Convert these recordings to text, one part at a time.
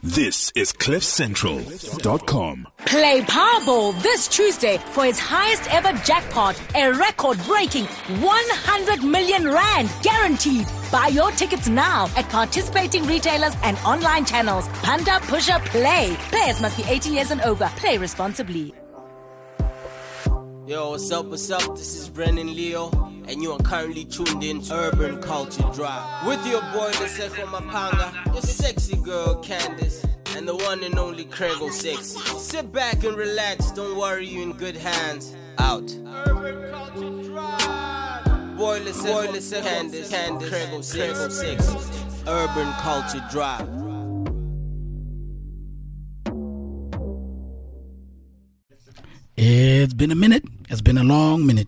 This is CliffCentral.com. Play Powerball this Tuesday for its highest ever jackpot, a record-breaking 100 million rand guaranteed. Buy your tickets now at participating retailers and online channels. Panda Pusher Play. Players must be 18 years and over. Play responsibly. Yo, what's up, This is Brennan Leo, and you are currently tuned in to Urban Culture Drive. With your boy, Leseko Mapanga, your sexy girl, Candace, and the one and only Craigo Sexy. Sit back and relax, don't worry, you in good hands. Out. Urban Culture Drive. Boy, Leseko, Candace, Craigo Sexy. Urban Culture Drive. It's been a minute. It's been a long minute.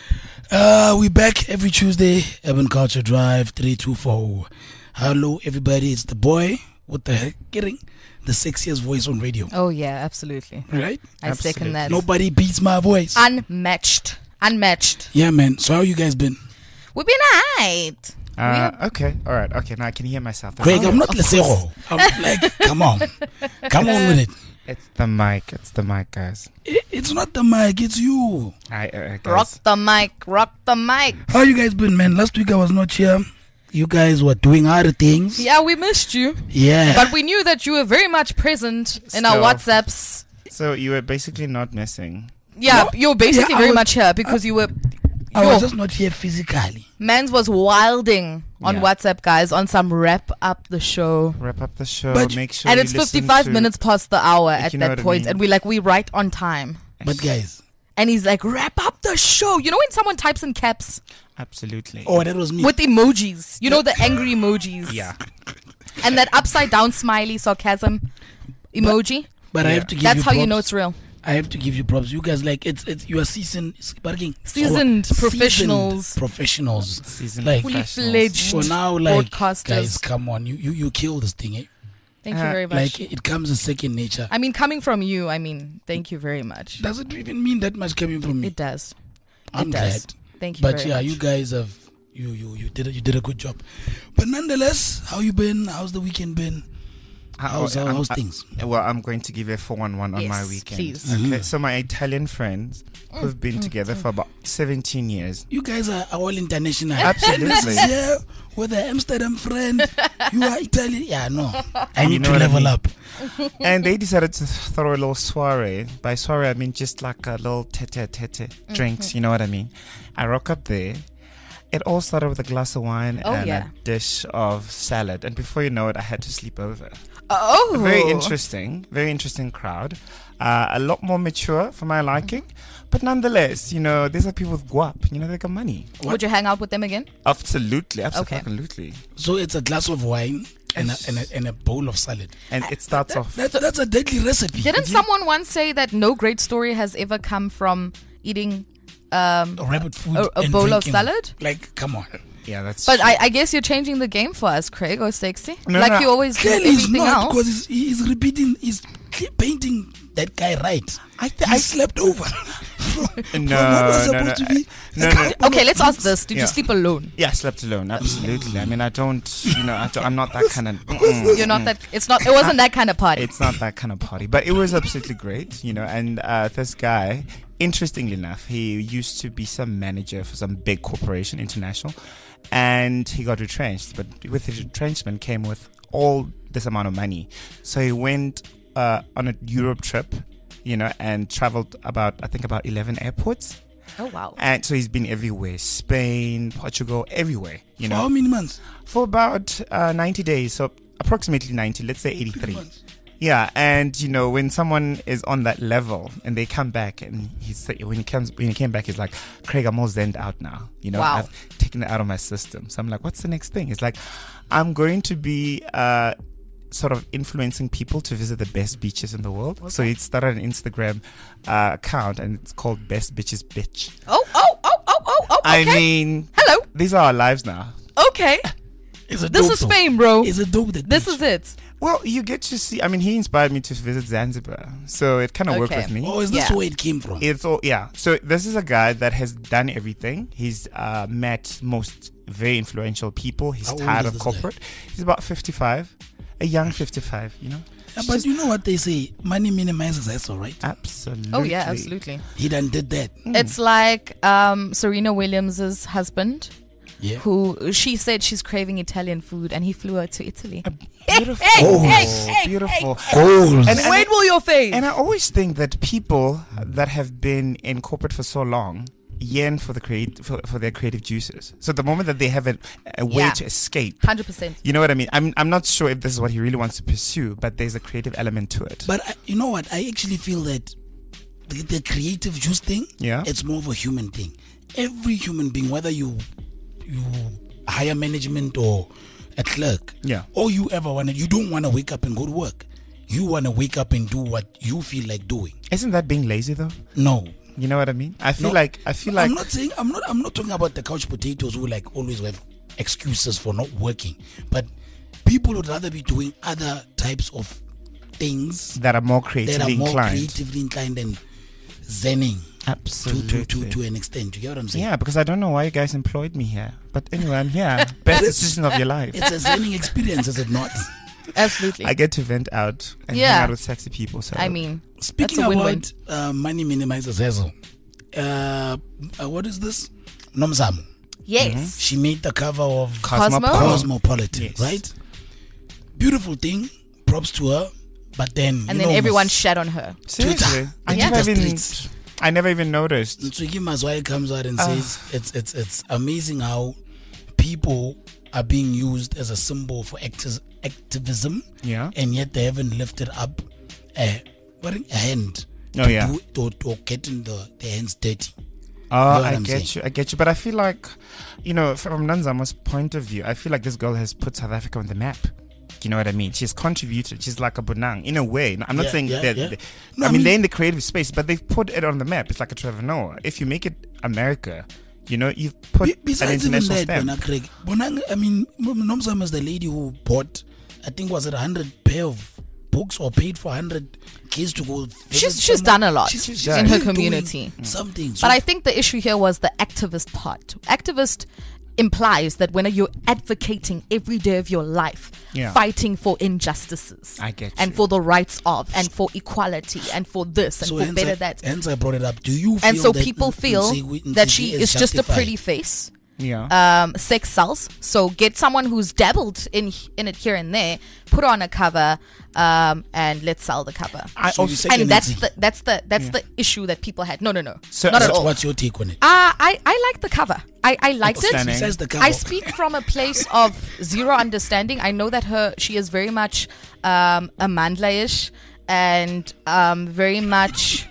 We back every Tuesday. Urban Culture Drive 324. Hello, everybody. It's the boy. What the heck? Getting the sexiest voice on radio. Oh yeah, absolutely. Right? I second that. Nobody beats my voice. Unmatched. Yeah, man. So how you guys been? We've been alright. Okay. All right. Okay. Now I can hear myself. Craig, I'm not Lesero. I'm like, come on with it. It's the mic, guys. It's not the mic, it's you. Guys. Rock the mic. How you guys been, man? Last week I was not here. You guys were doing other things. Yeah, we missed you. Yeah. But we knew that you were very much present in our WhatsApps. So you were basically not missing. Yeah, No, you were basically yeah, very much here because you were... I was just not here physically. Mans was wilding on WhatsApp, guys, on some wrap up the show. But Make sure And you it's listen 55 to- minutes past the hour at you know that what I point, mean. and we right on time. But guys, And he's like, wrap up the show. You know when someone types in caps Absolutely. oh, that was me. with emojis? You know the angry emojis? Yeah. And that upside down smiley sarcasm emoji? But I have to give That's you how props. you know it's real. I have to give you props. You guys, like, it's you are seasoned Professionals. Professionals. Seasoned Like, Fully professionals. fledged so now, like, broadcasters. guys, come on. You kill this thing, eh? Thank you very much. Like, it comes in second nature. I mean, coming from you, thank you very much. Does it even mean that much coming from me? It does. I'm it does. glad. Thank you But very yeah, much. you guys have you did a good job. But nonetheless, how you been? How's the weekend been? How's things? Well, I'm going to give you a 411 on my Yes, weekend. please. Okay, so my Italian friends who've been together for about 17 years. You guys are all international. Absolutely. This is here with the Amsterdam friend. You are Italian. Yeah, no. I need know to what I level mean. up. And they decided to throw a little soiree. By soiree, I mean just like a little tete drinks, you know what I mean? I rock up there. It all started with a glass of wine and a dish of salad. And before you know it, I had to sleep over. Oh. Very interesting crowd. A lot more mature for my liking. But nonetheless, these are people with guap. They got money. Would you hang out with them again? Absolutely. Absolutely. So it's a glass of wine and a bowl of salad. And it starts off. That's a deadly recipe. Didn't someone once say that no great story has ever come from eating rabbit food a and bowl of drinking. salad? Like, come on. Yeah, that's But true. I guess you're changing the game for us, Craig, or Sexy. No, like no. you always do Clearly he's everything not, else. because he's repeating, he's painting that guy right. I slept over. from what was supposed to be No. a couple Okay, of let's ask weeks. this. Did you sleep alone? Yeah, I slept alone. Absolutely. I mean, I'm not that kind of. You're not that. It wasn't that kind of party. It's not that kind of party, but it was absolutely great, And this guy, interestingly enough, he used to be some manager for some big corporation, international, and he got retrenched. But with his retrenchment came with all this amount of money. So he went on a Europe trip, and traveled about 11 airports. Oh wow! And so he's been everywhere: Spain, Portugal, everywhere. For how many months? For about 90 days, so approximately 90. Let's say 83. months. Yeah, and when someone is on that level and they come back, and when he came back, he's like, Craig, I'm all zenned out now. Wow. I've taken it out of my system. So I'm like, what's the next thing? It's like, I'm going to be sort of influencing people to visit the best beaches in the world. Okay. So he started an Instagram account, and it's called Best Bitches Bitch. Oh, okay. I mean, hello. These are our lives now. Okay. Is it This dope is though? fame, bro. Is it dope? This is it. Well, you get to see. I mean, he inspired me to visit Zanzibar, so it kind of worked Okay. with me. Oh, is this Yeah. where it came from? It's all So this is a guy that has done everything. He's met most very influential people. He's How old tired is of this corporate. He's about 55. a young 55, Yeah, but you know what they say, money minimizes hassle, right? Absolutely. Oh yeah, absolutely. He done did that. It's like Serena Williams' husband, Yeah. who she said she's craving Italian food, and he flew her to Italy. Beautiful. Beautiful. Goals. And When will your face? And I always think that people that have been in corporate for so long yearn for for their creative juices. So the moment that they have a way Yeah. to escape, 100%. you know what I mean? I'm not sure if this is what he really wants to pursue, but there's a creative element to it. But you know what? I actually feel that the creative juice thing, Yeah. it's more of a human thing. Every human being, whether you hire management or a clerk, Yeah. all you ever wanted, you don't want to wake up and go to work. You want to wake up and do what you feel like doing. Isn't that being lazy though? No. You know what I mean? I feel No. like I'm not saying I'm not talking about the couch potatoes who like always have excuses for not working, but people would rather be doing other types of things that are more that creatively are more inclined. creatively inclined than zenning Absolutely. to an extent. You get what I'm saying? Yeah, because I don't know why you guys employed me here. But anyway, I'm here. Best decision of your life. It's a zenning experience, is it not? Absolutely. I get to vent out and Yeah. hang out with sexy people. So I mean, Speaking that's a win-win. about money minimizes hassle, what is this? Nomzamo. Yes. She made the cover of Cosmo? Cosmopolitan, Yes. right? Beautiful thing. Props to her. But then, And then everyone shat on her. seriously, Twitter. I Yeah. never even, Streets. I never even noticed. Ntswiki Mazwai comes out and says it's amazing how people are being used as a symbol for activism, Yeah. and yet they haven't lifted up a hand Oh, to yeah. do it or getting their hands dirty. Oh, know what I I'm get saying? you. I get you. But I feel like, from Nanzama's point of view, I feel like this girl has put South Africa on the map. You know what I mean? She's contributed. She's like a Bonang in a way. I'm not Yeah, saying yeah, that. yeah. I mean, they're in the creative space, but they've put it on the map. It's like a Trevor Noah. If you make it America, you've put an Besides even international that, stamp. Bona Craig, Nomzamo is the lady who bought, I think, was it 100 pair of books or paid for 100 kids to go. She's done a lot She's in her doing community. Something. But I think the issue here was the activist part. Activist implies that when you're advocating every day of your life, Yeah. fighting for injustices, I get and you. for the rights of, and for equality, and for this, and so for hence better I, that. hence I brought it up. Do you feel And so that people feel Nsigi that she is just a justified? pretty face. Yeah. Sex sells. So get someone who's dabbled in it here and there, put her on a cover, and let's sell the cover. I So you also, say- And that's Nsigi. the issue that people had. No, So- not at What's, all. what's your take on it? I like the cover. I liked it. Stunning. Besides the cover. I speak from a place of zero understanding. I know that she is very much a mandla-ish and very much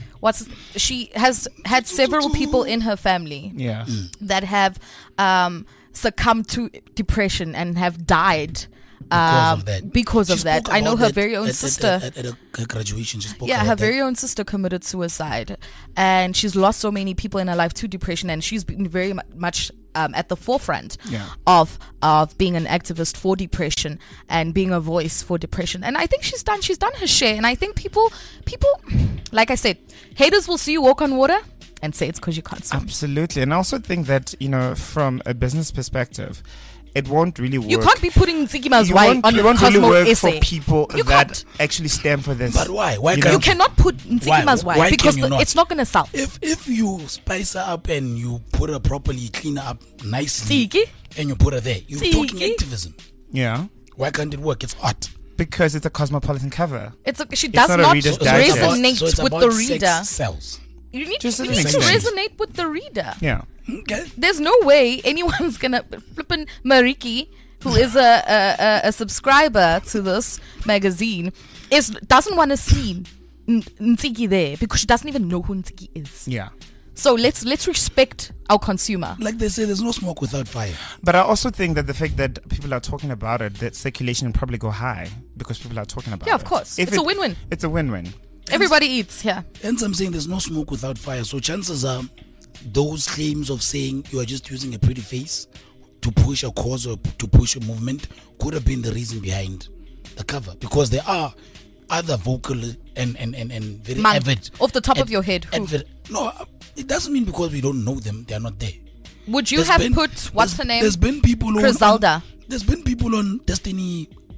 she has had several people in her family yeah. that have succumbed to depression and have died Because of that. because She of that. spoke I know about her that very own at sister. her graduation. She spoke Yeah, about her that. very own sister committed suicide, and she's lost so many people in her life to depression, and she's been very much at the forefront Yeah. of being an activist for depression and being a voice for depression. And I think she's done her share. And I think people, like I said, haters will see you walk on water and say it's because you can't swim. Absolutely. And I also think that, from a business perspective, it won't really work. You can't be putting Ntsikima's You Why won't, on you the won't really Cosmo work essay. for people You that can't. actually stand for this. But why? Why You can't You cannot put Ntsikima's Why Why can because you not? it's not going to sell. If you spice her up and you put her properly, clean her up nicely, Tsiki? and you put her there, you're Tsiki? talking activism. Yeah. Why can't it work? It's art. Because it's a cosmopolitan cover. She does not a not Reader's So Digest. it's about- resonate so it's with about the sex reader. sells. You need, Just you to need an to extent. resonate with the reader. Yeah. Okay. There's no way anyone's gonna flippin' Mariki, who is a subscriber to this magazine, doesn't want to see Ntsiki there because she doesn't even know who Ntsiki is. Yeah. So let's respect our consumer. Like they say, there's no smoke without fire. But I also think that the fact that people are talking about it, that circulation will probably go high because people are talking about it. Yeah, of course. It's a win-win. It's a win-win. Everybody eats. Yeah. Hence, I'm saying there's no smoke without fire. So chances are, those claims of saying you are just using a pretty face to push a cause or to push a movement could have been the reason behind the cover, because there are other vocal and very Man, avid. off the top of your head, who? No, it doesn't mean because we don't know them, they are not there. Would you There's have been- put what's her name? There's been people Griselda. There's been people on Destiny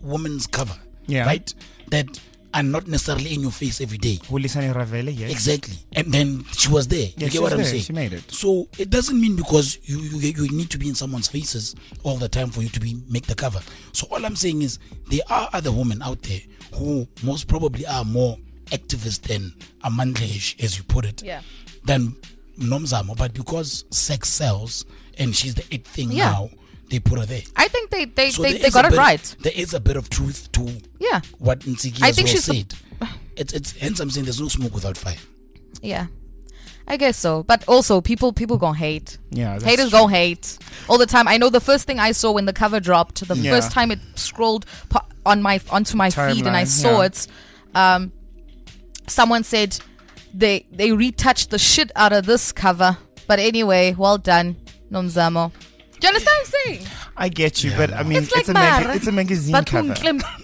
women's cover, Yeah. right? That are not necessarily in your face every day. Hulisani Ravele, yes. Exactly. And then she was there. Yeah, You she get what was I'm there. saying? She made it. So it doesn't mean because you need to be in someone's faces all the time for you to make the cover. So all I'm saying is there are other women out there who most probably are more activist than Amandleish, as you put it, Yeah. than Nomzamo. But because sex sells and she's the it thing Yeah. now, they put her there. I think they So there is got a it bit- right. There is a bit of truth to Yeah. what Nsiki I as think well she's the- said. It's hence I'm saying there's no smoke without fire. Yeah. I guess so. But also people gonna hate. Yeah, that's Haters true. gonna hate all the time. I know the first thing I saw when the cover dropped, the Yeah. first time it scrolled onto my feed and I Timeline, saw yeah. it, someone said they retouched the shit out of this cover. But anyway, well done, Nomzamo. Do you understand what I'm saying? I get you, but I mean, It's like it's a magazine But cover.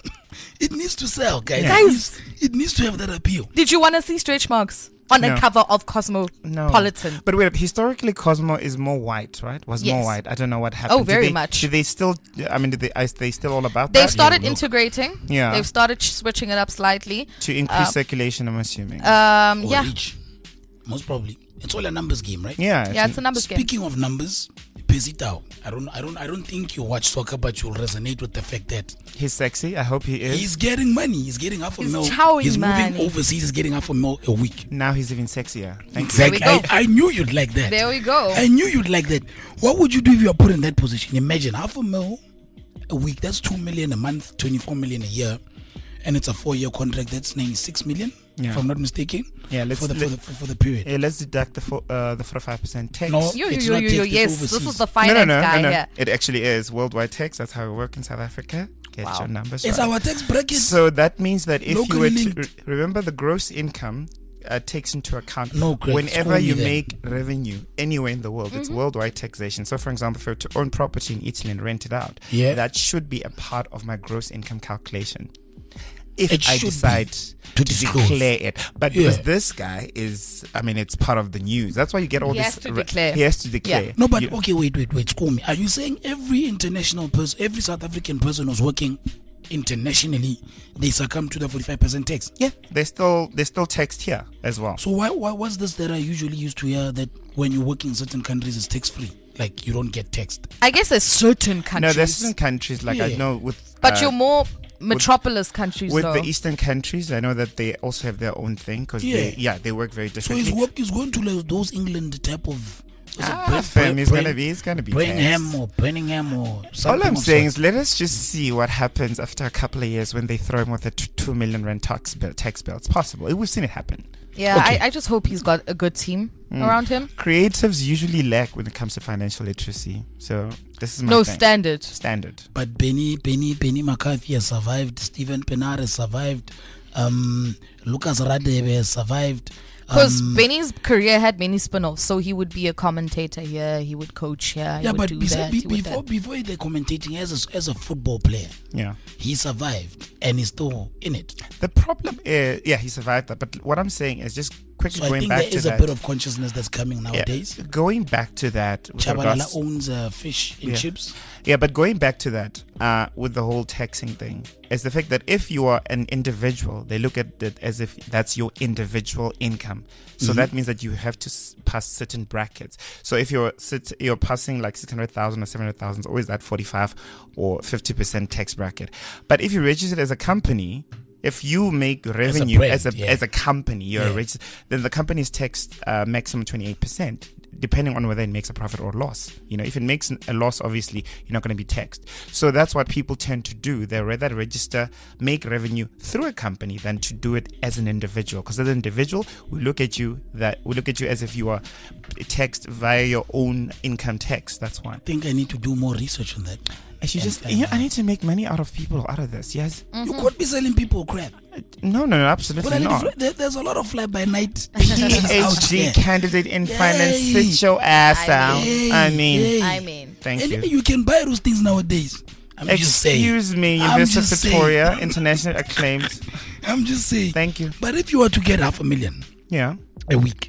It needs to sell, guys. Yeah. It needs to have that appeal. Did you want to see stretch marks on No. a cover of No. Cosmopolitan? But wait, historically Cosmo is more white, right? Was more Yes. white. I don't know what happened. Oh, very Did they, much. Do they still? I mean, are they still all about They've that? started look. integrating. Yeah. They've started switching it up slightly. To increase circulation, I'm assuming. Or Yeah. reach. Most probably. It's all a numbers game, right? yeah. Yeah, it's a numbers game. Speaking of numbers, Pesitao. I don't think you watch soccer, but you'll resonate with the fact that He's sexy. I hope he is. he's getting money. He's getting half a He's mil. chowing He's moving money. overseas. He's getting half a mil a week. Now he's even sexier. Thank Exactly. There we go. I knew you'd like that. There we go. I knew you'd like that. What would you do if you are put in that position? Imagine half a mil a week. That's 2 million a month, 24 million a year, and it's a 4-year contract. That's 96 million, Yeah. if I'm not mistaken. Yeah, for the period. you. Let's deduct the 45% tax. No, Yo, it's yo, not yo, yo, taxed, it's yes. This overseas. is the finance guy here. It actually is worldwide tax. That's how it works in South Africa. Get Wow. your numbers It's right. our tax bracket. So that means that if you Locally were to linked. remember the gross income takes into account No, Greg, whenever school me you then. make revenue anywhere in the world, it's worldwide taxation. So, for example, if you were to own property in Italy and rent it out, Yeah. that should be a part of my gross income calculation. If It I should decide to to disclose. declare it, but Yeah. because this guy is, I mean, it's part of the news. That's why you get all He this. has to declare. He has to declare. Yeah. No, but You- okay, wait. School me. Are you saying every international person, every South African person who's working internationally, they succumb to the 45% tax? yeah, they're still taxed here as well. So why what's this that I usually used to hear that when you work in certain countries it's tax free? Like you don't get taxed. I guess there's certain countries. No, there's certain countries like I Yeah. know with. but you're more metropolis countries, with though. the eastern countries, I know that they also have their own thing because Yeah. they work very So differently. his work is going to like those England type of fam, it's gonna be Birmingham taxed. or Birmingham or something. All I'm of saying such. is let us just see what happens after a couple of years when they throw him with a 2 million rand tax bill. It's possible. We've seen it happen. yeah, Okay. I just hope he's got a good team Mm. around him. Creatives usually lack when it comes to financial literacy. So this is my No thing. standard. But Benny McCarthy has survived. Stephen Pienaar has survived. Lucas Radebe has survived. Because Benny's career had many spin-offs, so he would be a commentator here, he would coach here, he Yeah, would but do that, he would that. before the commentating as a football player, Yeah. he survived and he's still in it. The problem is, he survived that. But what I'm saying is just quickly So I going think back there to is that. a bit of consciousness that's coming nowadays. Going back to that. with Chabalala regards- owns fish and Yeah. chips. Yeah, but going back to that, with the whole taxing thing, is the fact that if you are an individual, they look at it as if that's your individual income. So that means that you have to pass certain brackets. So if you're passing like 600,000 or 700,000, it's always that 45 or 50% tax bracket. But if you register it as a company, if you make revenue brand, as yeah. a company, you're Yeah. registered, then the company is taxed maximum 28%. Depending on whether it makes a profit or loss. If it makes a loss, obviously, you're not going to be taxed. So that's what people tend to do. They rather register, make revenue through a company than to do it as an individual. Because as an individual, we look at you as if you are taxed via your own income tax. That's why. I think I need to do more research on that. I need to make money out of people out of this. Yes. You could be selling people crap. No, absolutely But not. there's a lot of fly by night. PhD candidate in finance, sit your ass down. I mean, thank and you. you can buy those things nowadays. I'm just saying. Excuse me, I'm University of just saying. Pretoria, international acclaimed. I'm just saying. Thank you. But if you were to get 500,000 Yeah. a week,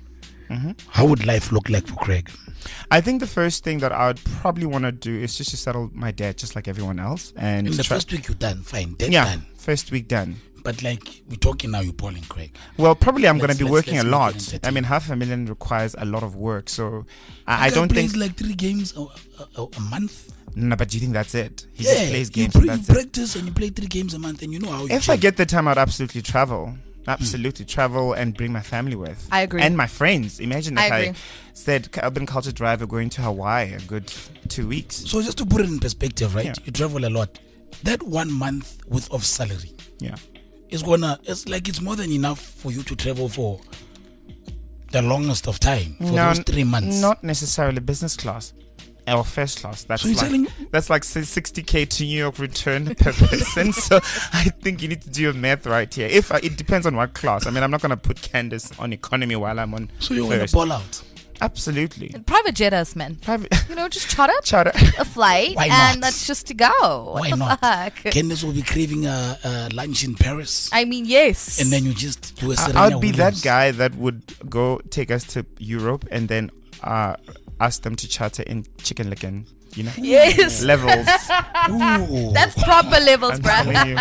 how would life look like for Craig? I think the first thing that I would probably want to do is just to settle my dad, just like everyone else. And In the first week you're done, fine, dead yeah, done. first week done. But like we're talking now, you're Paul and Craig. Well, probably I'm going to be Let's working a make it lot. entertaining. I mean, $500,000 requires a lot of work, so I Guy don't plays think. like 3 games a month. No, but do you think that's it? He just plays you, games. And you that's it. practice and you play 3 games a month, and you know how you If I get the time, I'd absolutely travel. Absolutely travel and bring my family with. I agree. And my friends. Imagine I if agree. I said Urban Culture Drive, we're going to Hawaii a good 2 weeks. So just to put it in perspective, right? Yeah. You travel a lot. That 1 month worth of salary Yeah. is it's more than enough for you to travel for the longest of time for those 3 months. Not necessarily business class or first class. That's So you're telling- like say 60K to New York return per person. So I think you need to do your math right here. It depends on what class. I mean, I'm not gonna put Candace on economy while I'm on. So you're gonna first. ball out. Absolutely. Private jet us, man. Private. You know, just charter Charter. a flight, Why and not? that's just to go. What Why the not? fuck? Candace will be craving a lunch in Paris, I mean, yes. and then you just do a Serena I would be Williams. that guy that would go take us to Europe and then ask them to charter in Chicken Licken. You know. Yes. Levels. Ooh. That's proper levels, I'm bruh. telling you.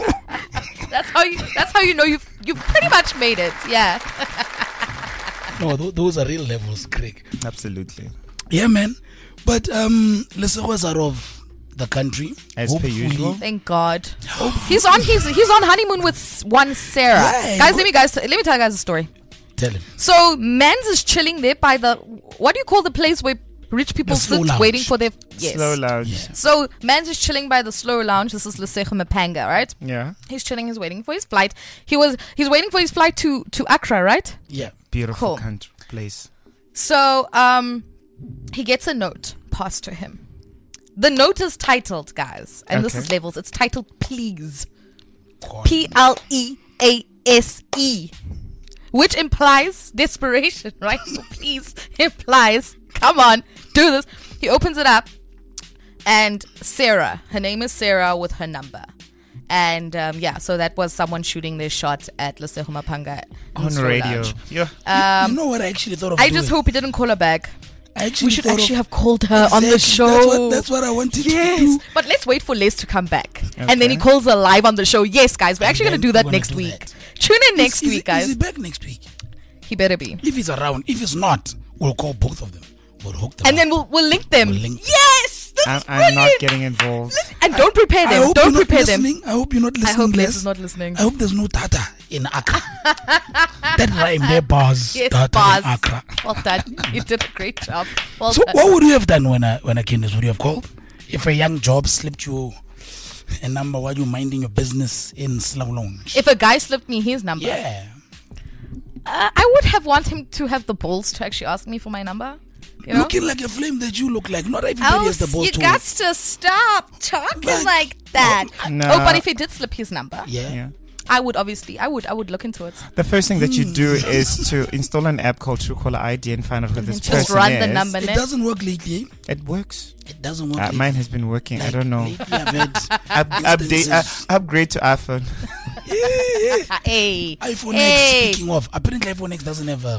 That's how you know you've pretty much made it. Yeah. No, those are real levels, Craig. Absolutely. Yeah, man. But Lesego was out of the country As per Hopefully- usual. Thank God. He's on honeymoon with one Sarah. Yeah, Guys, let me tell you guys a story. Tell him. So Mans is chilling there by the, what do you call the place where rich people The slow sit lounge. waiting for their, yes. Slow lounge. Yeah. So Mans is chilling by the slow lounge. This is Lesego Mapanga, right? Yeah. He's chilling. He's waiting for his flight. He's waiting for his flight to Accra, right? Yeah. Beautiful Cool. country place. So he gets a note passed to him. The note is titled, guys, and this Okay. is levels. It's titled Please. God. Please, which implies desperation, right? So please implies, come on, do this. He opens it up, and Sarah, her name is Sarah with her number. And so that was someone shooting their shot at Lesego Mapanga in On Slow radio. Lounge. Yeah. You know what I actually thought of I doing? just hope he didn't call her back. I actually We should thought actually of, have called her on the Exactly. show. That's what I wanted to Yes, do. but let's wait for Les to come back, and then he Okay. calls her live on the show. Yes, guys, we're actually then gonna do that we're gonna next do week. that. Tune in next week, Is guys. he back next week? He better be, If he's around. If he's not, we'll call both of them. We'll hook them and then up. we'll link them. We'll link them. Yes, this is I'm not brilliant. getting involved. And don't prepare I them. hope Don't you're not prepare them. listening. I hope you're not I listening. hope Les Les. is not listening. I hope there's no Tata in Accra. That rhyme there, bars. Yes, Tata bars. in Accra. Well done. You did a great job. Well So done. what would you have done when a Candace would you have called? If a young job slipped you a number while you're minding your business in Slow Lounge? If a guy slipped me his number, Yeah. I would have want him to have the balls to actually ask me for my number. You know? Looking like a flame that you look like. Not everybody has the balls you to got to stop talking Like- like that. No. Oh, but if he did slip his number, Yeah. Yeah. I would obviously, I would look into it. The first thing that you do is to install an app called Truecaller ID and find out who this Just person run is. the number. It doesn't work lately. It works. It doesn't work. Mine has been working. I don't know. Lately I've had Update. Upgrade to iPhone. iPhone Hey, X. Hey. Speaking of, apparently iPhone X doesn't have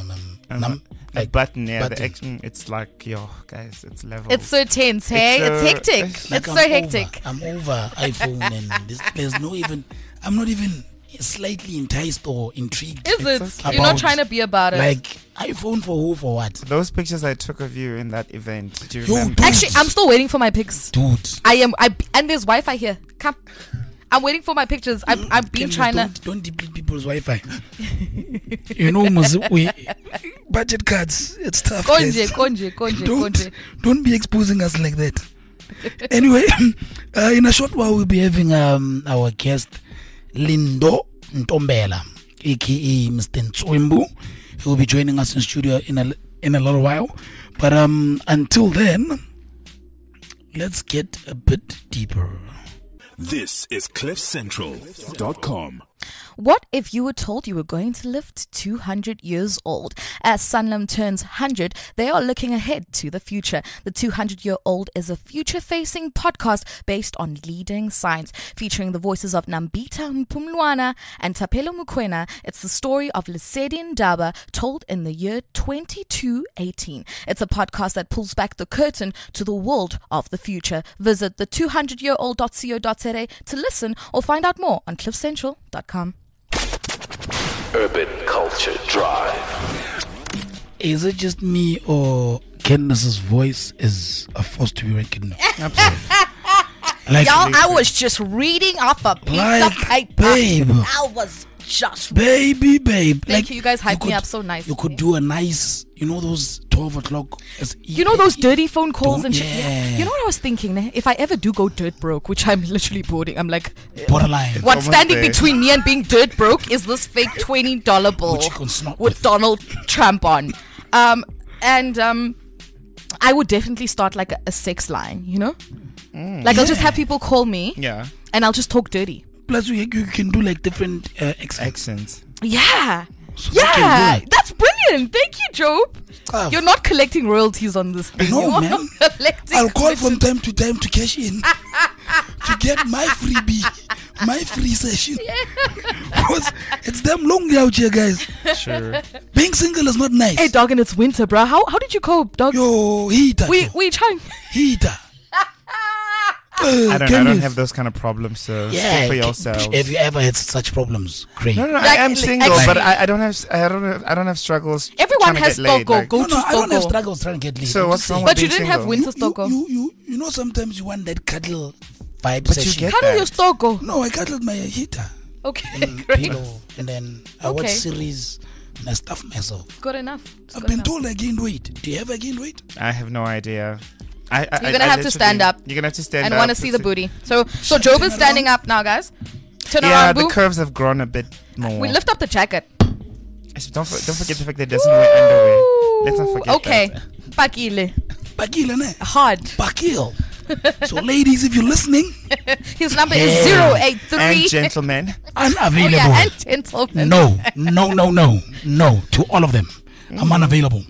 A like button. Yeah. button. The X. It's like guys. It's levels. it's so tense. Hey, It's, it's hectic. like It's so I'm hectic. I'm over iPhone and this. There's no even. I'm not even slightly enticed or intrigued. Is it? okay. You're not About, trying to be about it. Like iPhone for who? For what? Those pictures I took of you in that event. Do you Yo, remember? dude. Actually, I'm still waiting for my pics. Dude. And there's Wi-Fi here. Come. I'm waiting for my pictures. I've been Candace, trying to. don't deplete people's Wi-Fi. You know, budget cards. It's tough. guys. Konje. Don't be exposing us like that. Anyway, in a short while we'll be having our guest Lindo Ntombela, aka Mr. Ntswimbu. He will be joining us in studio in a little while. But until then, let's get a bit deeper. This is CliffCentral.com. What if you were told you were going to live to 200 years old? As Sanlam turns 100, they are looking ahead to the future. The 200-year-old is a future-facing podcast based on leading science, featuring the voices of Nambita Mpumlwana and Tapelo Mukwena. It's the story of Lesedi Ndaba told in the year 2218. It's a podcast that pulls back the curtain to the world of the future. Visit the200yearold.co.za to listen or find out more on cliffcentral.com. Urban Culture Drive. Is it just me or Candace's voice is a force to be reckoned with? Absolutely. Like, Y'all, I was just reading off a piece of paper. babe. I was just Babe. Thank Like, you. You guys hyped me could- up so nicely. You could do a nice, those 12 o'clock. You know those dirty phone calls Don't- and shit? yeah. You know what I was thinking? If I ever do go dirt broke, which I'm literally boarding, I'm like, Borderline. what's almost standing there. between me and being dirt broke is this fake $20 bill Which you can snort with with. Donald Trump on. I would definitely start like a sex line, you know? Like I'll just have people call me Yeah. and I'll just talk dirty. Plus, you can do like different accents. Accents. Yeah. So you Yeah, can do it. that's brilliant. Thank you, Job. Ah. You're not collecting royalties on this thing. No, You are man. collecting I'll call from commission. time to time to cash in to get my freebie, my free session. Because it's damn lonely out here, guys. Sure. Being single is not nice. Hey, dog, and it's winter, bro. How did you cope, dog? Yo, heater. We trying. Heater. I don't have those kind of problems, so Yeah. speak for yourselves. Have you ever had such problems? Great. No, I Like, am single, actually- but I don't have struggles. Everyone trying to has get laid, Stoko. like- Go No, to I don't have Stoko. struggles trying to get laid. So I'm what's just wrong saying. with But you being didn't have single? winter Stoko. You know sometimes you want that cuddle vibe But you session. get Cuddle that. your Stoko. No, I cuddled my heater. Okay, great. Pillow, and then I watch Okay. series and I stuff myself. Good enough. It's I've good been enough. told I gained weight. Do you ever gain weight? I have no idea. You're You're gonna have to stand up. You're gonna have to stand And up. want to see the It's- booty. So Job is Turn standing around. up now, guys. Turn Yeah, around, the boo. curves have grown a bit more. We lift up the jacket. Don't forget the fact that it doesn't wear underwear. Let's not forget Okay. that. Pakile. Bakil, ne? Hard. Bakil. So, ladies, if you're listening, His number is Yeah. 083. And gentlemen, unavailable. Oh, yeah, and gentlemen. No. To all of them. I'm unavailable.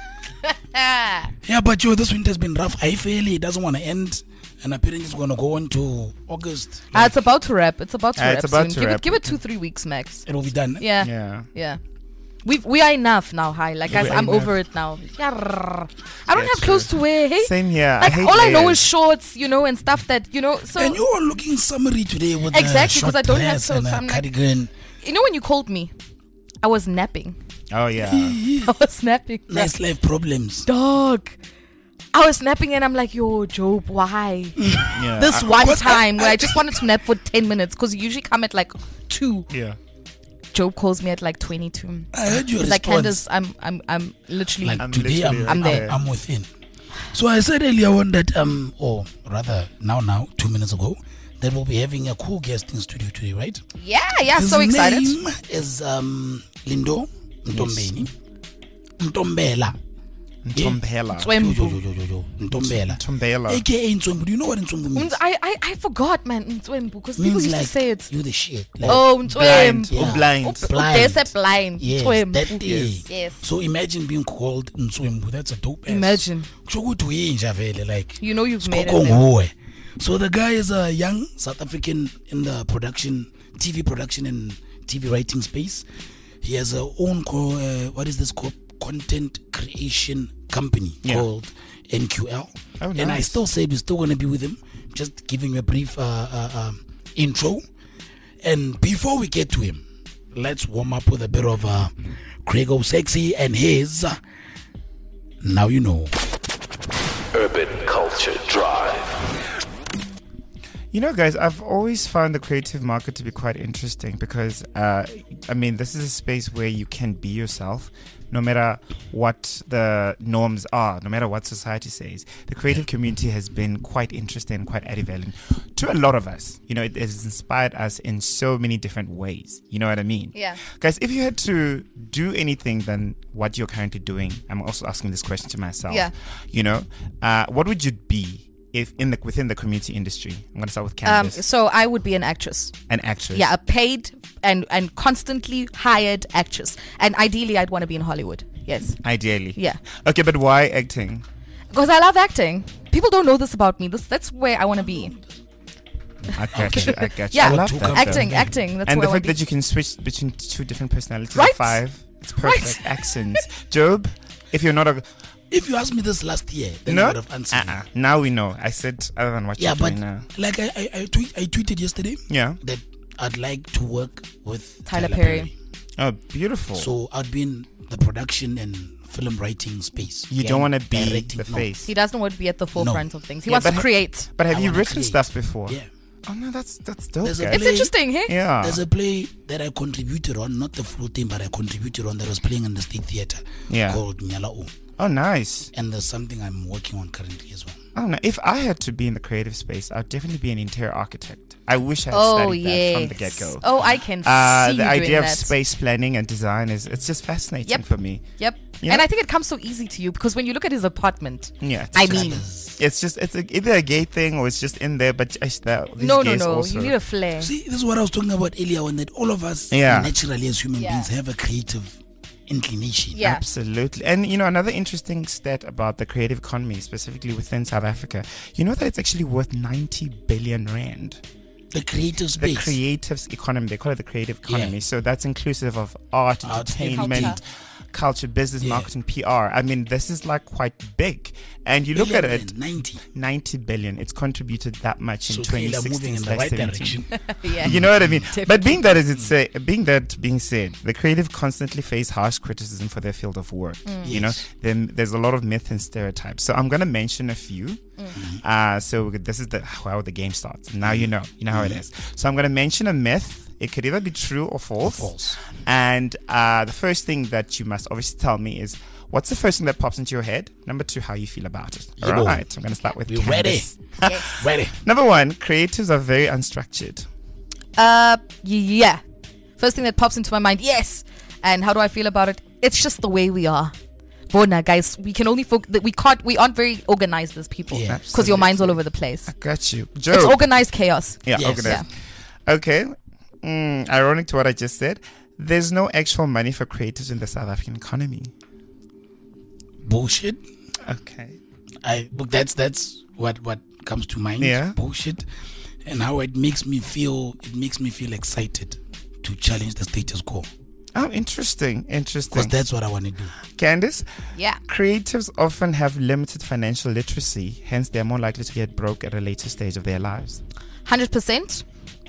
Ah. Yeah, but this winter's been rough. I feel it doesn't want to end. And apparently it's going to go on to August. It's about to wrap. It's about to wrap. it's about soon. to wrap. Give it 2-3 weeks max. It will be done. Yeah. yeah. We are enough now, hi. Like, guys, We're I'm enough. over it now. Yarrr. I don't Yeah, have clothes to wear, hey? Same here. Like, hate all I know layers. is shorts, and stuff that, so... And you are looking summery today with Exactly, the 'cause I short don't have dress clothes, and so a I'm like- cardigan. when you called me, I was napping. Oh yeah. I was napping. Nice life problems. Dog. I was napping and I'm like, yo, Job, why? yeah. This one What? time where I just wanted to nap for 10 minutes because you usually come at like 2. Yeah. Job calls me at like 22. I heard your He's like, response. Candace, I'm literally... Like I'm today, literally I'm there. I'm within. So I said earlier on that, or rather now, 2 minutes ago, that we'll be having a cool guest in studio today, right? yeah, His so excited. name is Lindo Ntombeni. Ntombela. Ntombela. Ntswembu. Yo. Ntombela. Ntombela. AKA Ntswembu. Do you know what Ntswembu means? I forgot, man, Ntswembu, because people Means used to like say it. you the shit. Like, Oh, Blind. Ntswembu. Or blind. Blind. There's a blind. Yes, Ntswembu. that day. Yes. So imagine being called Ntswembu. That's a dope ass. Imagine. Kusho ukuthi uyinja vele, like You know you've made it. Skoko then. nguwe. So the guy is a young South African in the TV production and TV writing space. He has a own content creation company Yeah. called NQL. Oh, And I nice. still said we're still going to be with him. Just giving you a brief intro. And before we get to him, let's warm up with a bit of Craigo Sexy and his Now You Know. Urban Culture Drive. You know, guys, I've always found the creative market to be quite interesting because, this is a space where you can be yourself no matter what the norms are, no matter what society says. The creative community has been quite interesting and quite adding to a lot of us. It has inspired us in so many different ways. You know what I mean? Yeah. Guys, if you had to do anything than what you're currently doing, I'm also asking this question to myself. Yeah. What would you be if within the community industry? I'm going to start with Candace. So I would be an actress. An actress. Yeah, a paid and constantly hired actress. And ideally, I'd want to be in Hollywood. Yes. Ideally. Yeah. Okay, but why acting? Because I love acting. People don't know this about me. That's where I want to be. I got you. I got you. Yeah, I love that. acting. That's And where the I want fact to that be. you can switch between two different personalities Right? at 5, it's perfect. Accents. Job, if you're not a... If you asked me this last year, then I No? would have answered. you. Now we know. I said other than what Yeah, you're but doing now. like I tweeted yesterday Yeah. that I'd like to work with Tyler Perry. Oh, beautiful. So I'd be in the production and film writing space. you don't want to be Directing, the no. face. He doesn't want to be at the forefront of things. He wants but to create. But have I you wanna written create. stuff before? Yeah. Oh, no, that's dope, There's a guys. It's interesting, hey? Yeah. There's a play that I contributed on, not the full thing, but I contributed on that was playing in the State Theatre Yeah. called Nyala O. Oh, nice. And there's something I'm working on currently as well. Oh, no. If I had to be in the creative space, I'd definitely be an interior architect. I wish I had Oh, studied that from yes. the get-go. Oh, I can see The you doing idea of that. space planning and design it's just fascinating Yep. for me. Yep. Yeah. And I think it comes so easy to you because when you look at his apartment, Yeah, it's I just- mean, it's either a gay thing or it's just in there. But these no. gays You also, need a flair. See, this is what I was talking about earlier on, that all of us Yeah. naturally as human Yeah. beings have a creative inclination. Yeah. Absolutely. And another interesting stat about the creative economy, specifically within South Africa, you know that it's actually worth 90 billion rand. The creative The space. creative economy, they call it the creative economy. Yeah. So that's inclusive of art, entertainment, culture, business, Yeah. marketing, PR. I mean, this is like quite big. And you look at Billion it, and 90. 90 billion. It's contributed that much in So clearly 2016. moving in the right 17. direction. Yeah. You know what I mean? Definitely. But being that being said, the creative constantly face harsh criticism for their field of work. You know, then there's a lot of myth and stereotypes. So I'm gonna mention a few. So this is how the game starts. Now you know how it is. So I'm gonna mention a myth. It could either be true or false. False. And the first thing that you must obviously tell me is, what's the first thing that pops into your head? Number 2, how you feel about it. Yeah, All boy. right, I'm gonna start with We ready? Candace. Ready? Number 1, creatives are very unstructured. Yeah. First thing that pops into my mind, yes. And how do I feel about it? It's just the way we are. Bona, guys, we can only we aren't very organized as people Yeah. because your mind's all over the place. Got you. Joe. It's organized chaos. Yeah, Yes. organized. Okay. Ironic to what I just said. There's no actual money for creators in the South African economy. Bullshit. Okay. Look, that's what comes to mind. Yeah. Bullshit. And how it makes me feel excited to challenge the status quo. Oh, interesting. Because that's what I want to do. Candice, Yeah. creatives often have limited financial literacy, hence they're more likely to get broke at a later stage of their lives. 100%.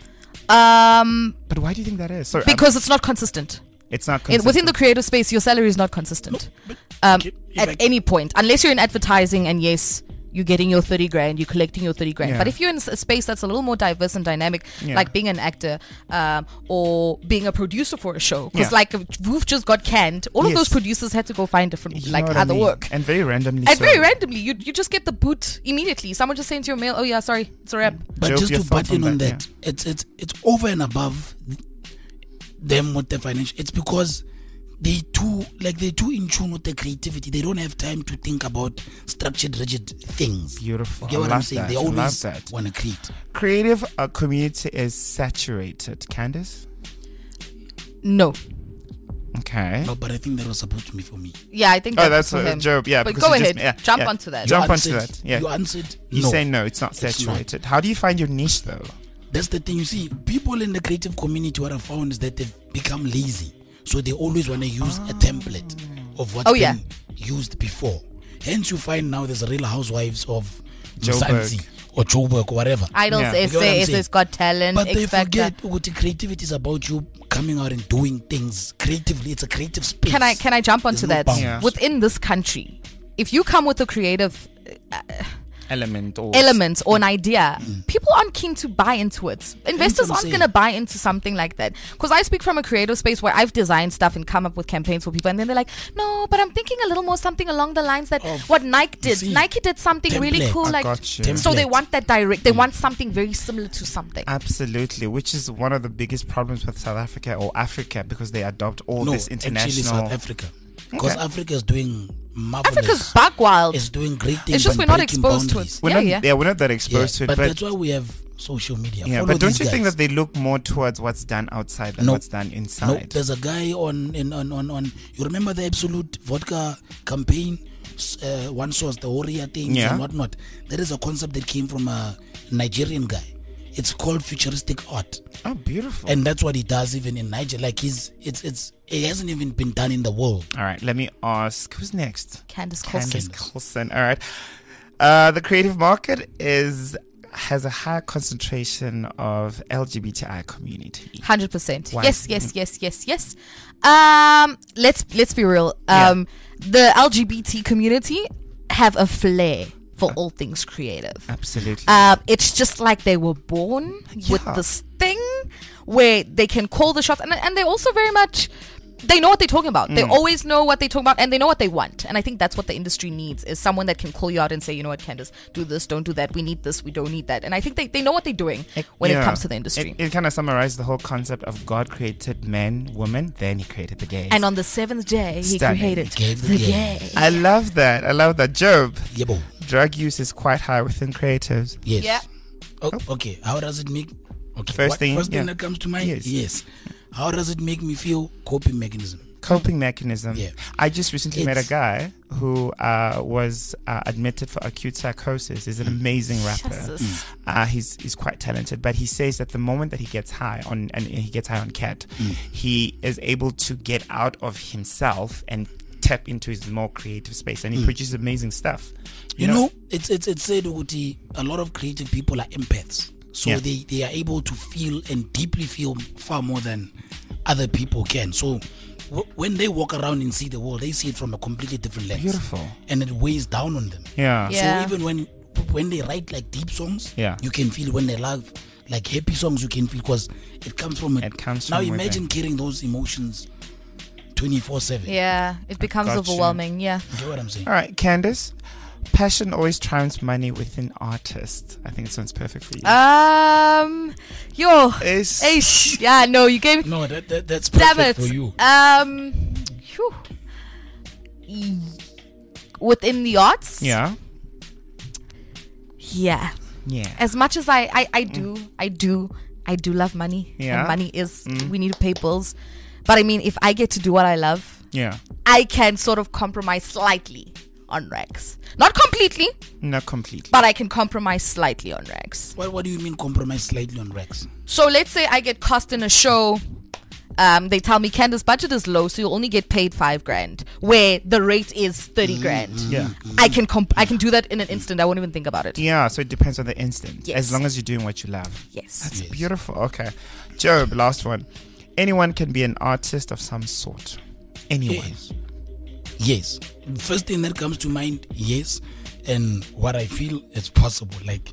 But why do you think that is? Sorry, Because it's not consistent. it's not Within the consistent. creative space, your salary is not consistent. Okay, if At I- any point, unless you're in advertising and yes, you're getting your 30 grand, you're collecting your 30 grand. Yeah. But if you're in a space that's a little more diverse and dynamic, Yeah. like being an actor or being a producer for a show, because Yeah. like Woof just got canned, all of Yes. those producers had to go find different, You know like what I other mean? work. And very randomly. And so. very randomly, you just get the boot immediately. Someone just sends you a mail, oh yeah, sorry, it's a wrap. But Joe, just your to thoughts butt in on on that, that, it's over and above them with the financial. It's because they're too in tune with the creativity. They don't have time to think about structured, rigid things. Beautiful. You get I what I'm love saying? that. They I love always that. want to create. Creative community is saturated. Candice? No. Okay. No, but I think that was supposed to be for me. Yeah, I think Oh, that's that's for him. Job. Yeah, But because go you ahead, just- jump onto that. Jump You onto answered- that. Yeah. You answered You no. say no, it's not It's not. saturated. How do you find your niche though? That's the thing. You see, people in the creative community, what I found is that they've become lazy. So they always want to use a template of what's Oh, yeah. been used before. Hence, you find now there's Real Housewives of Joburg. Mzansi or Joburg or whatever. Idols, Yeah. You get what I'm saying? SA's Got Talent, But they X Factor. forget ukuthi creativity is about you coming out and doing things creatively. It's a creative space. Can I jump onto There's no that? bounds. Yeah. Within this country, if you come with a creative Element or element or an idea, people aren't keen to buy into it. Investors I'm aren't saying. going to buy into something like that. Because I speak from a creative space where I've designed stuff and come up with campaigns for people, and then they're like, "No, but I'm thinking a little more something along the lines that what Nike did. see, Nike did something really template. cool, I like got you. so they Template. want that direct. They want something very similar to something. Absolutely, which is one of the biggest problems with South Africa or Africa because they adopt all No, this actually international. South Africa. Because Okay. Africa is doing marvelous. Africa's buck wild. It's doing great things. It's just but we're not breaking exposed boundaries. to it. Yeah. We're not that exposed to it. But But that's why we have social media. yeah, Follow but don't these you think guys. that they look more towards what's done outside than No. what's done No, inside? there's a guy on. You remember the Absolute Vodka campaign? One source, the Warrior things Yeah. and whatnot. There is a concept that came from a Nigerian guy. It's called futuristic art, Oh, beautiful. and that's what he does even in Niger. Like it hasn't even been done in the world. All right, let me ask, who's next? Candace Coulson. Candace Coulson. All right. The creative market has a high concentration of LGBTI community. 100%. Why? Yes. Let's be real. Yeah. The LGBT community have a flair for all things creative. Absolutely. It's just like they were born with Yeah. this thing where they can call the shots, and they're also very much. They know what they're talking about. They always know what they're talking about, and they know what they want. And I think that's what the industry needs, is someone that can call you out and say, you know what, Candace, do this, don't do that. We need this, we don't need that. And I think they know what they're doing when it Yeah. comes to the industry. It kind of summarizes the whole concept of God created man, woman, then he created the gays. And on the seventh day, he Stunning. created Gave the the gay. gay. I love that. Job, Yebo. drug use is quite high within creatives. Yes. Yeah. Oh, okay. How does it make? Okay. First thing, First thing yeah. that comes to mind. Yes. Yes. How does it make me feel? Coping mechanism. Coping mechanism. Yeah. I just recently met a It's- guy who was admitted for acute psychosis. He's an amazing rapper. Jesus. He's quite talented, but he says that the moment that he gets high on cat, he is able to get out of himself and tap into his more creative space, and he produces amazing stuff. You know, it's said Uti, a lot of creative people are empaths. So Yeah. they are able to feel and deeply feel far more than other people can. So when they walk around and see the world, they see it from a completely different lens. Beautiful. And it weighs down on them. Yeah. Yeah. So even when they write like deep songs, Yeah. you can feel. When they love like happy songs, you can feel, because it comes from it. It comes now from imagine carrying those emotions 24/7. Yeah, it becomes Gotcha. overwhelming. Yeah. You get what I'm saying? All right, Candace. Passion always triumphs money within artists. I think it sounds perfect for you. Yo. Is- Eish. Yeah, no, you gave. No, that's Damn perfect it. for you. Phew. Within the arts. Yeah. Yeah. Yeah. As much as I do love money. Yeah. And money is, we need to pay bills. But I mean, if I get to do what I love, Yeah. I can sort of compromise slightly on rags. Not completely, Not completely. but I can compromise slightly on rags. What do you mean compromise slightly on Rex? So let's say I get cast in a show. They tell me, Candace, budget is low, so you'll only get paid $5,000, where the rate is 30 grand. Yeah. I can do that in an instant. I won't even think about it. Yeah, so it depends on the instant. Yes. As long as you're doing what you love. Yes. That's beautiful. Okay. Job, last one. Anyone can be an artist of some sort. Anyone. Yes. First thing that comes to mind, yes. And what I feel is possible. Like,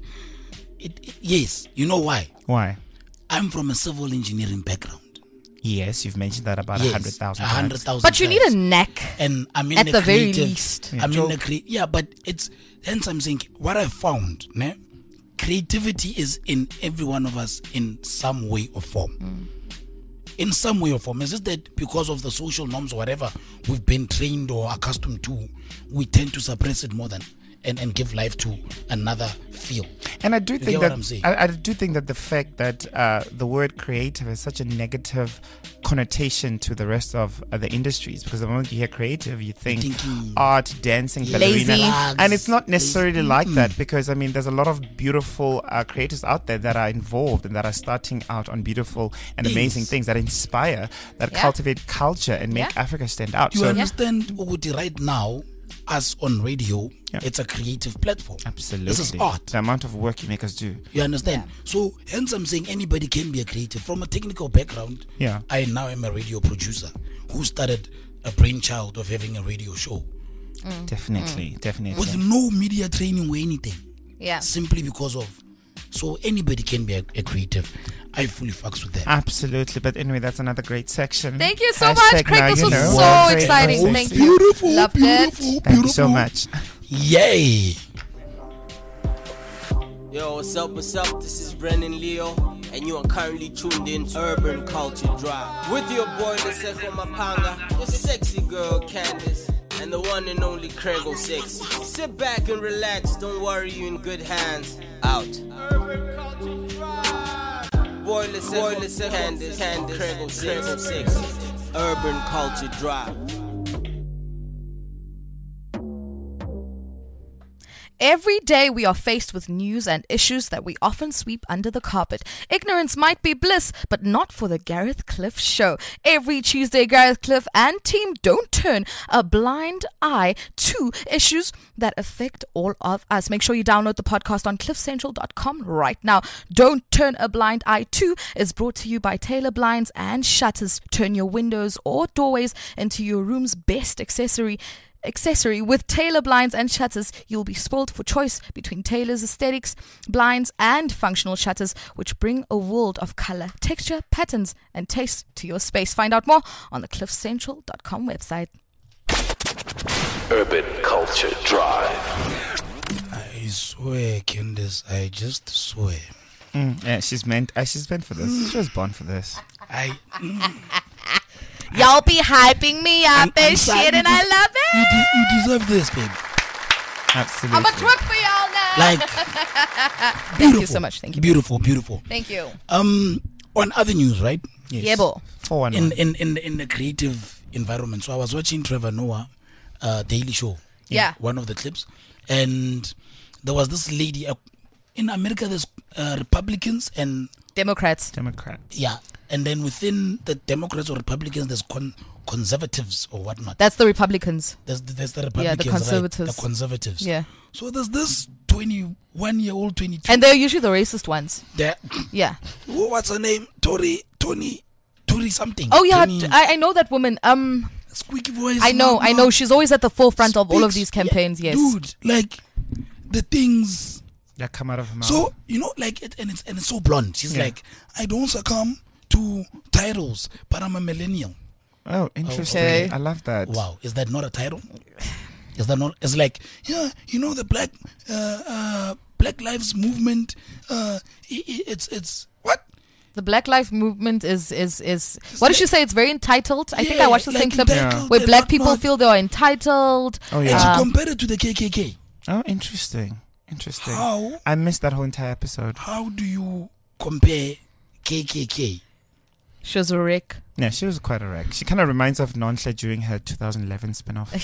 yes. You know why? Why? I'm from a civil engineering background. Yes, you've mentioned that about Yes, 100,000 times. 100,000. But you need a times. neck. And I'm in At the very creative- least. I'm in the yeah, but it's hence I'm saying what I found, ne? Creativity is in every one of us in some way or form. In some way or form. It's just that because of the social norms or whatever we've been trained or accustomed to, we tend to suppress it more than and give life to another field. And I do think get what that I'm saying? I do think that the fact that the word creative has such a negative connotation to the rest of the industries, because the moment you hear creative, you think thinking art, dancing, Lazy. ballerina, and it's not necessarily Lazy. like that, because I mean there's a lot of beautiful creators out there that are involved and that are starting out on beautiful and amazing Yes. things that inspire, that Yeah. cultivate culture and make Yeah. Africa stand out. You So understand, Uguti, right now, us on radio, Yeah. it's a creative platform. absolutely, This is art. The amount of work you make us do. You understand? So, hence I'm saying anybody can be a creative. From a technical background, Yeah. I now am a radio producer who started a brainchild of having a radio show Definitely. with no media training or anything. Yeah. Simply because of. So, anybody can be a creative. I fully fucks with that. Absolutely, but anyway, that's another great section. Thank you so Hashtag much, Craig. now This you was know. so Well, exciting. great. Thank you. Beautiful, Loved beautiful, it. Thank you so much. Yay! Yo, what's up, what's up? This is Brennan Leo, and you are currently tuned in to Urban Culture Drive with your boy, Leseko Mapanga, your sexy girl, Candace, and the one and only Craig 06. Sit back and relax, don't worry, you in good hands. Out. Urban Culture Drive. Boyless Candace, Craig 06. Urban Culture Drive. Every day we are faced with news and issues that we often sweep under the carpet. Ignorance might be bliss, but not for the Gareth Cliff Show. Every Tuesday, Gareth Cliff and team don't turn a blind eye to issues that affect all of us. Make sure you download the podcast on cliffcentral.com right now. Don't Turn a Blind Eye to is brought to you by Taylor Blinds and Shutters. Turn your windows or doorways into your room's best accessory. With Taylor Blinds and Shutters, you'll be spoiled for choice between Taylor's aesthetics, blinds, and functional shutters, which bring a world of color, texture, patterns, and taste to your space. Find out more on the cliffcentral.com website. Urban Culture Drive. I swear, Candace, I just swear. Yeah, she's meant for this. She was born for this. Y'all be hyping me up and shit, and I love it. You deserve this, babe. Absolutely. I'm a twerk for y'all now. Like, Thank you so much. Thank you. Beautiful. Thank you. On other news, right? Yes. Yeah, bo. 411. In the creative environment. So I was watching Trevor Noah Daily Show. Yeah. One of the clips, and there was this lady in America. There's Republicans and Democrats. Yeah, and then within the Democrats or Republicans, there's conservatives or whatnot. That's the Republicans. There's the Republicans, Yeah, the conservatives. Right? The conservatives. Yeah. So there's this 21-year-old, 22. And they're usually the racist ones. Yeah. What's her name? Tori something. Oh yeah, Tony, I know that woman. squeaky voice. I know. She's always at the forefront of all of these Speaks, campaigns. yeah, Yes. dude, like the things that come out of her mouth. So like it, and it's so blunt. She's Yeah. like, I don't succumb to titles, but I'm a millennial. Oh, interesting. Okay. I love that. Wow, is that not a title? Is that not? It's like, yeah, the Black Lives Movement. It's what? The Black Lives Movement is what did she say? It's very entitled. I think I watched the same clip entitled, where they're black not- people not- feel they are entitled. Oh, And yeah. she compared it to the KKK. Oh, interesting. How? I missed that whole entire episode. How do you compare KKK? She was a wreck. Yeah, she was quite a wreck. She kind of reminds of Nonhle during her 2011 spin-off.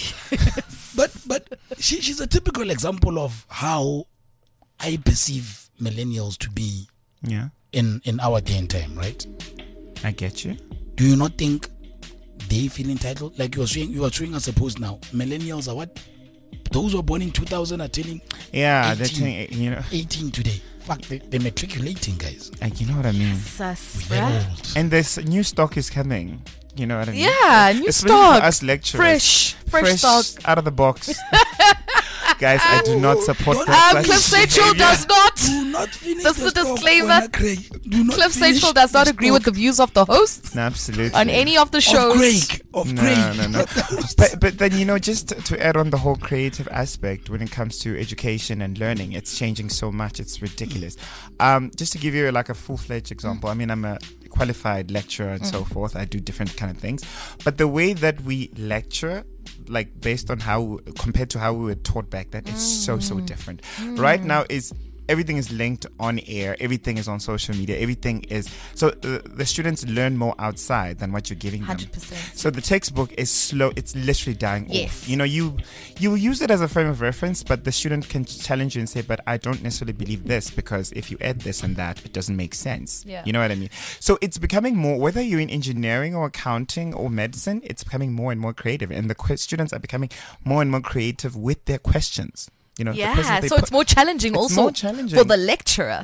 But she's a typical example of how I perceive millennials to be Yeah, in our day and time, right? I get you. Do you not think they feel entitled? Like you are showing us a post now. Millennials are what? Those who are born in 2000 are turning Yeah, 18. they're telling, 18 today. Fuck, they're matriculating, guys. like, you know what I mean? Sus, They're bruh. old. And this new stock is coming. You know what I mean? Yeah, new Especially stock. for us lecturers. Fresh stock. out of the box. Guys, I do not support Don't- that. Cliff Central does not. Do not finish This is the a stock, disclaimer. Wena Craig. Do not Cliff finish Central does not the agree with the stock views of the hosts No, absolutely. on any of the of shows. Craig. Of No, Craig. no. But then, just to add on the whole creative aspect when it comes to education and learning, it's changing so much. It's ridiculous. Just to give you like a full-fledged example, I mean, I'm a qualified lecturer and so forth. I do different kind of things. But the way that we lecture, like based on compared to how we were taught back then, it's so different. Right now everything is linked on air. Everything is on social media. Everything is so the students learn more outside than what you're giving them. 100%. So the textbook is slow. It's literally dying Yes. off. You will use it as a frame of reference, but the student can challenge you and say, "But I don't necessarily believe this because if you add this and that, it doesn't make sense." Yeah. You know what I mean? So it's becoming more. Whether you're in engineering or accounting or medicine, it's becoming more and more creative, and the students are becoming more and more creative with their questions. The questions Yeah, they so it's more challenging It's also more challenging. for the lecturer,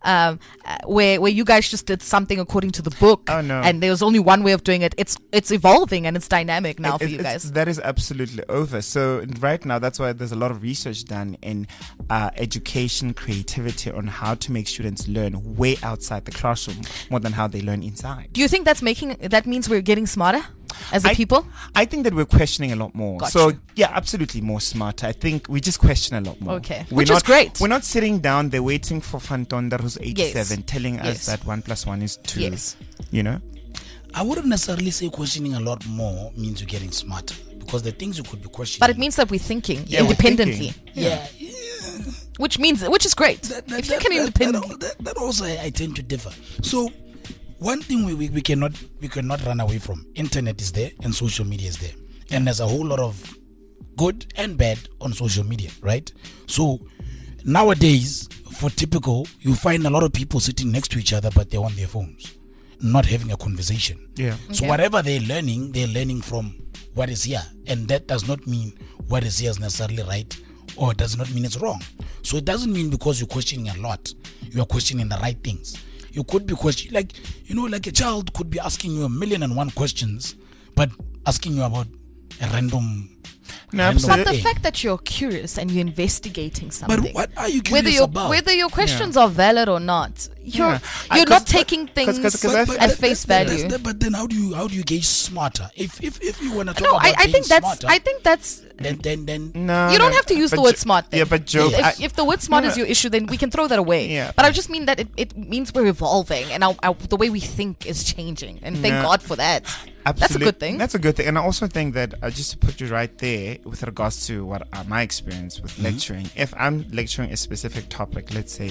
where you guys just did something according to the book, Oh, no. and there was only one way of doing it. It's evolving and it's dynamic now for you guys. That is absolutely over. So right now, that's why there's a lot of research done in education, creativity on how to make students learn way outside the classroom more than how they learn inside. Do you think that means we're getting smarter as a people? I think that we're questioning a lot more. Gotcha. So yeah, absolutely more smarter. I think we just question a lot more. Okay. We're Which is not- great. We're not sitting down there waiting for Fantonder who's 87 telling us Yes. that 1 + 1 is 2. Yes. You know? I wouldn't necessarily say questioning a lot more means you're getting smarter, because the things you could be questioning. But it means that we're thinking Yeah, we're independently, thinking. yeah. which is great. If you can independently. That also I tend to differ. So one thing we cannot run away from. Internet is there and social media is there, and there's a whole lot of good and bad on social media, right? So nowadays, for typical, you find a lot of people sitting next to each other, but they're on their phones, not having a conversation. Yeah. So Okay. whatever they're learning from what is here, and that does not mean what is here is necessarily right, or it does not mean it's wrong. So it doesn't mean because you're questioning a lot, you are questioning the right things. You could be questioning, like a child could be asking you 1,000,001 questions, but asking you about a random. No, random absolutely. But the thing. fact that you're curious and you're investigating something, But what are you whether curious your about? whether your questions are valid or not, you're Yeah. you're 'Cause- not taking things because I feel- at face value. But then how do you gauge smarter? If you want to talk No, about I being think smarter, that's then No, you don't no, have to use the but word Jo- smart. Then. Yeah, but Joe, if the word smart No, is no. your issue, then we can throw that away. Yeah. But I just mean that it means we're evolving and the way we think is changing, and thank No. God for that. That's a Absolutely. good thing. That's a good thing. And I also think that just to put you right there with regards to what my experience with lecturing, if I'm lecturing a specific topic, let's say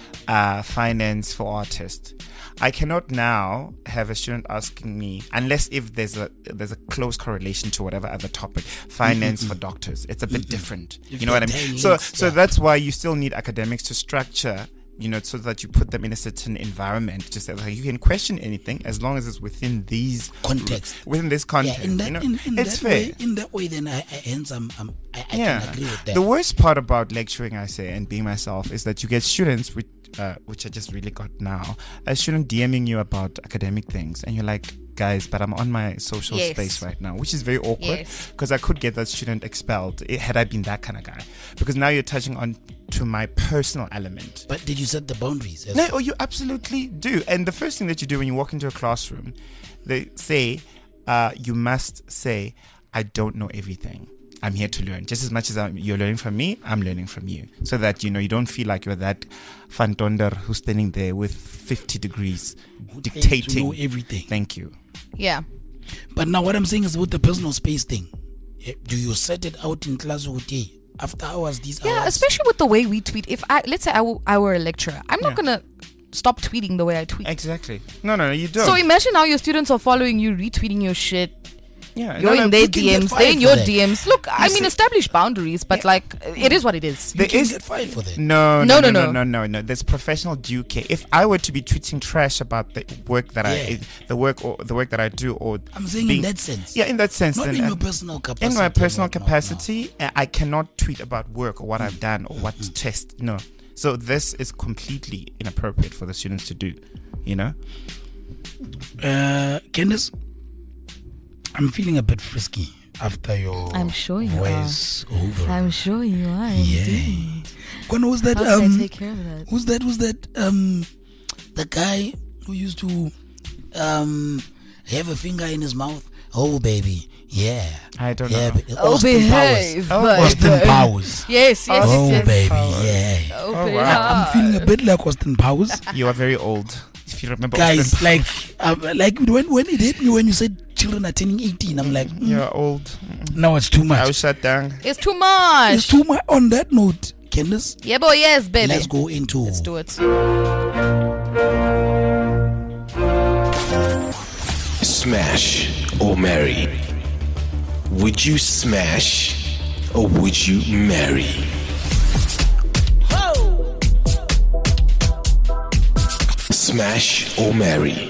finance for artists, I cannot now have a student asking me, unless if there's a close correlation to whatever other topic, finance for doctors. It's a bit different. If You know what I they're mean? tying So links, so yeah. that's why you still need academics to structure, so that you put them in a certain environment to say that you can question anything as long as it's within these Context. within this context. in that, in it's that fair. way, in that way, then I can agree with that. The worst part about lecturing, I say, and being myself, is that you get students which I just really got now, a student DMing you about academic things, and you're like, guys, but I'm on my social Yes. space right now, which is very awkward Yes. because I could get that student expelled had I been that kind of guy, because now you're touching on to my personal element. But did you set the boundaries? No, oh, you absolutely do. And the first thing that you do when you walk into a classroom, they say, you must say, I don't know everything. I'm here to learn. Just as much as you're learning from me, I'm learning from you. So that, you don't feel like you're that fantonder who's standing there with 50 degrees dictating. To know everything. Thank you. Yeah. But now what I'm saying is with the personal space thing. Do you set it out in class with after hours, these Yeah, hours? especially with the way we tweet. If let's say I were a lecturer, I'm not gonna stop tweeting the way I tweet. Exactly. No, you don't. So imagine how your students are following you, retweeting your shit. yeah, You're in their you can get DMs, fired they're in for your that. DMs. Look, I mean, see- establish boundaries, but it is what it is. You there can is- get fired for that. No. No. There's professional due care. If I were to be tweeting trash about the work that the work that I do, or I'm saying in that sense. Yeah, in that sense. Not then, in your personal capacity. in my personal no. capacity, I cannot tweet about work or what I've done or what test. No. So this is completely inappropriate for the students to do. Candice, I'm feeling a bit frisky after your I'm sure you voice over. I'm sure you are. Yeah. When was that? How can I take care of that? Who's that? The guy who used to have a finger in his mouth. Oh baby, yeah. I don't yeah, know. but- Oh, Austin behave. Powers. Austin Powers. Yes, yes, Oh yes. baby, yes. yeah. Oh, wow. behave. I'm feeling a bit like Austin Powers. You are very old. If you remember, Guys, Austin- like when it hit me when you said children are turning 18, I'm like, you're old. no, it's too I much. was shut down. It's too much. It's too much. On that note, Candice, Yeah, boy, yes, baby. let's go into Let's do it. Smash or marry? Would you smash or would you marry? Smash or marry?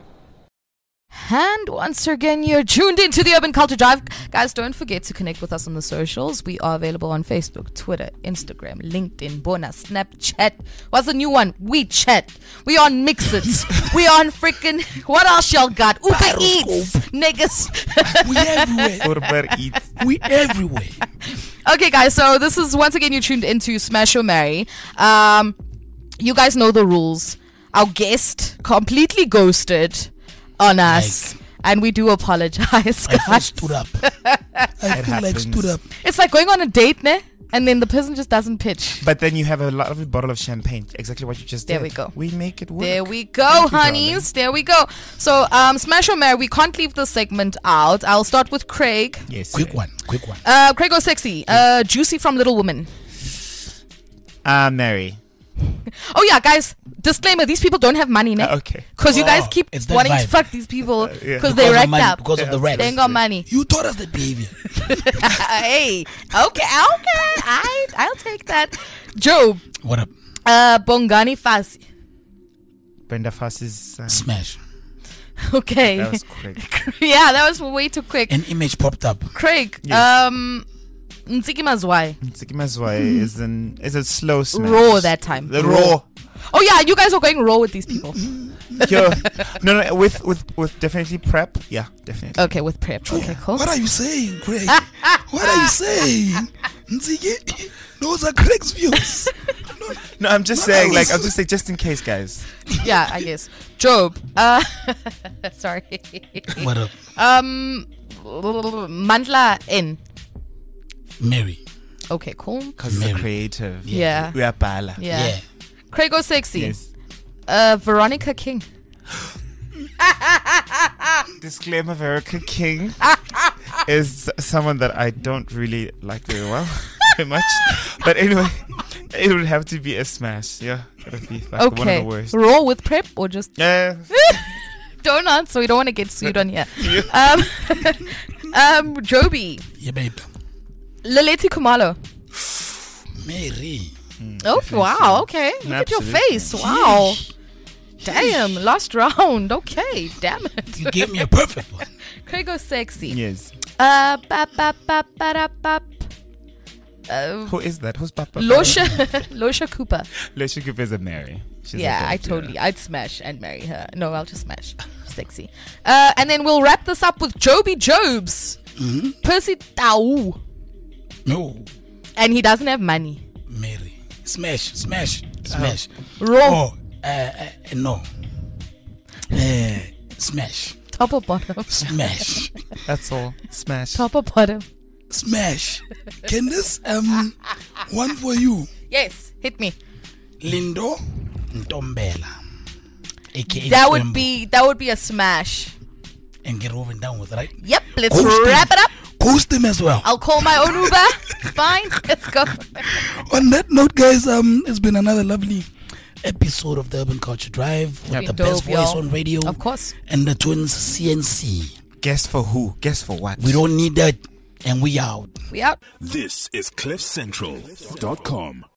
And once again, you're tuned into the Urban Culture Drive. Guys, don't forget to connect with us on the socials. We are available on Facebook, Twitter, Instagram, LinkedIn, Bona, Snapchat. What's the new one? WeChat. We on Mixit. We on freaking, what else y'all got? Uber Eats, niggas. we everywhere. Uber Eats. We everywhere. Okay, guys, so this is once again you tuned into Smash or Marry. You guys know the rules. Our guest completely ghosted on us, and we do apologize, I feel guys. stood up. I feel like happens. stood up. It's like going on a date, ne? And then the person just doesn't pitch. But then you have a lovely bottle of champagne. Exactly what you just did. There we go. We make it work. There we go, Thank you, honeys. There we go. So, smash or marry, we can't leave this segment out. I'll start with Craig. Yes. Quick one. Craig or sexy? Juicy from Little Women. Mary. Oh yeah, guys. Disclaimer: these people don't have money, ne? Okay. Because you guys keep it's that wanting to vibe. fuck these people yeah. because they Because of racked money, up. because of the racks. They ain't got money. You taught us that behavior. Hey, okay. I'll take that. Job. What up? Bongani Fasi. Brenda Fassy's Smash. Okay. That was quick. Yeah, that was way too quick. An image popped up. Craig. Yes. Ntsiki Mazwai. Tsikimazwai is a slow smash. Raw that time. The raw. Oh yeah, you guys are going raw with these people. Yo, no, with definitely prep. Yeah, definitely. Okay, with prep. Okay, cool. What are you saying, Craig? What are you saying? Nzige, those are Craig's views. No, I'm just saying, just in case, guys. Yeah, I guess. Job. Sorry. What up? Mandla N. Mary. Okay, cool. Because it's a creative. Yeah. We are pala. Yeah. Craig or sexy? Yes. Veronica King. Disclaimer: Veronica King is someone that I don't really like very well, very much. But anyway, it would have to be a smash. Yeah, it would be like one of the worst. Raw with prep or just Yeah. don't answer. We don't want to get sued on here. Joby. Yeah, babe. Leleti Kumalo. Mary. Oh wow. Okay. Look at your Absolutely. face. Wow. Damn. Last round. Okay. Damn it. You gave me a perfect one. Craig or sexy? Yes. Who is that? Who's Papa? Losha Cooper. Losha Cooper is a Mary. She's Yeah, a I'd smash and marry her. No, I'll just smash. Sexy. And then we'll wrap this up with Joby Jobs. Percy Tau. No. And he doesn't have money. Mary. Smash. Raw. Oh, no. Smash. Top or bottom? Smash. That's all. Smash. Top or bottom? Smash. Can this one for you? Yes, hit me. Lindo Ntombela. AKA That Twembo. would be a smash. And get over and down with, right? Yep, let's Coast wrap him. it up. Coast him as well. I'll call my own Uber. Fine, let's go. On that note, guys, it's been another lovely episode of the Urban Culture Drive with Been the best dope, voice y'all. on radio. Of course. And the twins CNC. Guess for who? Guess for what? We don't need that. And we out. We out. This is CliffCentral.com.